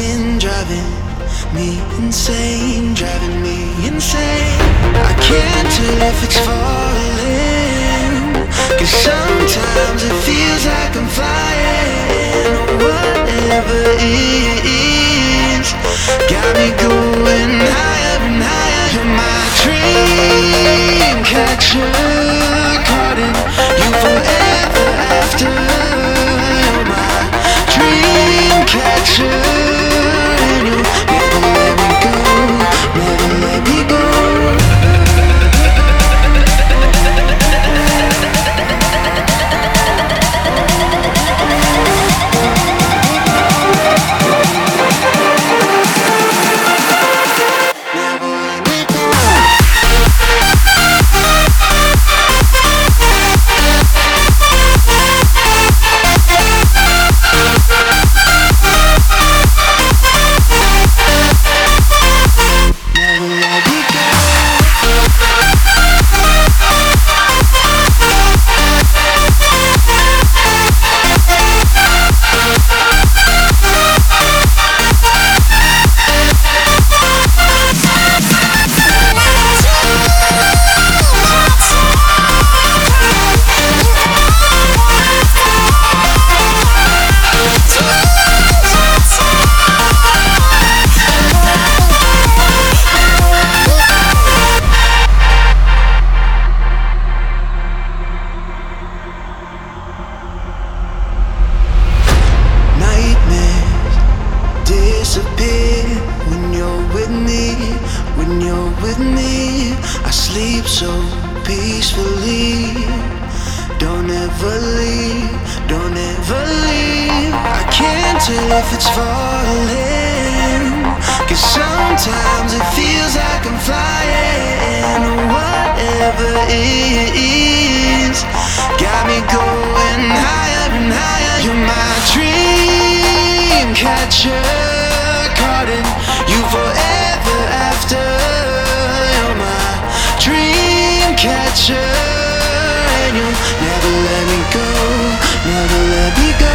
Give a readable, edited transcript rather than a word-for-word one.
skin, driving me insane, driving me insane. I can't tell if it's falling, 'cause sometimes it feels like I'm flying. Whatever it is, got me going higher and higher. You're my dream catcher, caught in you forever after. You're my dream catcher, and you'll never let me go, never let me go. When you're with me, I sleep so peacefully. Don't ever leave, don't ever leave. I can't tell if it's falling, 'cause sometimes it feels like I'm flying. Whatever it is, got me going higher and higher. You're my dream catcher, caught in you forever after. You're my dream catcher, and you'll never let me go, never let me go.